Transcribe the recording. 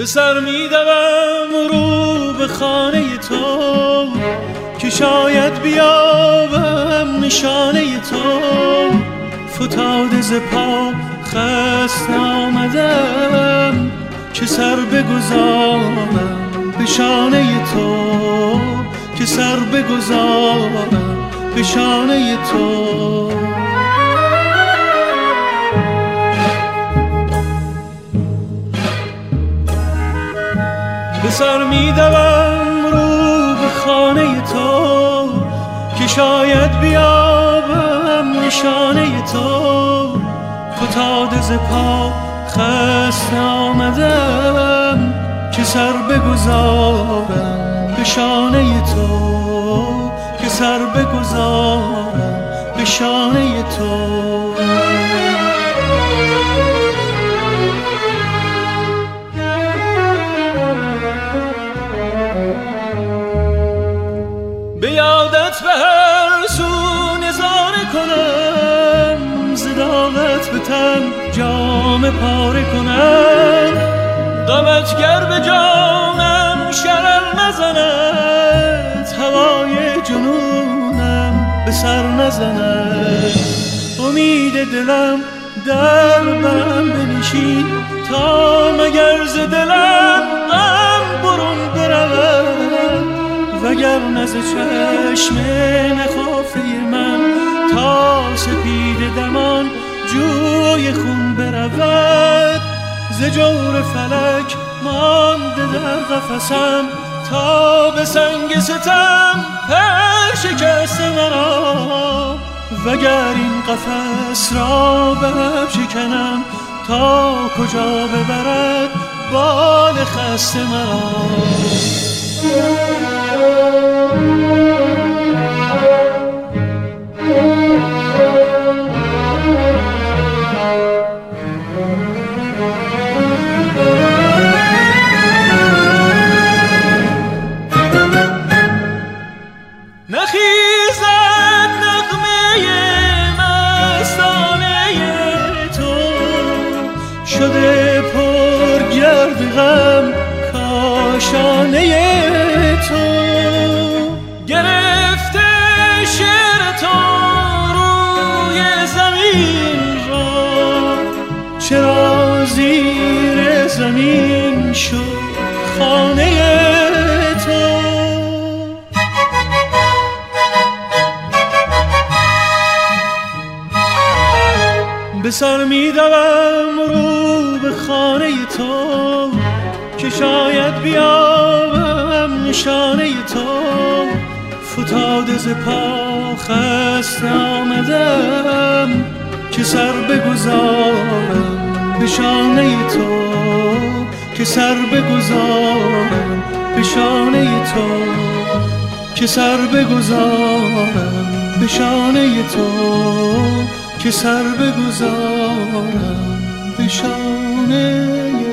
به سر میدوم رو به خانه تو که شاید بیابم نشانه تو. فتاده ز پا خسته آمدم که سر بگذارم به شانه تو، که سر بگذارم به شانه تو. به سر میدوم رو به خانه تو که شاید بیابم نشانه تو. فتاده ز پا خسته آمدم که سر بگذارم به شانه تو، که سر بگذارم به شانه تو. به یادت به هر سو نظاره کنم، زداغت به تن جام پاره کنم. غمت گر به جانم شرر نزند، هوای جنونم به سر نزند. امید دلم در برم بنشین تا مگر ز دلم غم برون برود. وگر نز چشم نخافه من تا سپید دمان جوی خون برود. ز جور فلک مانده در قفسم تا به سنگ ستم پر شکسته مرا. وگر این قفس را به هم شکنم تا کجا ببرد بال خسته مرا. نخیزد نغمه مستانه تو، شده پر گرد غم کاشانه تو. گرفته شعر تو روی زمین را، چرا زیر زمین شد خانه تو. به سر میدوم رو به خانه تو که شاید بیابم نشانه تو. فتاده ز پا خسته آمدم که سر بگذارم به شانه تو، که سر بگذارم به شانه تو، که سر بگذارم به شانه تو، که سر بگذارم به شانه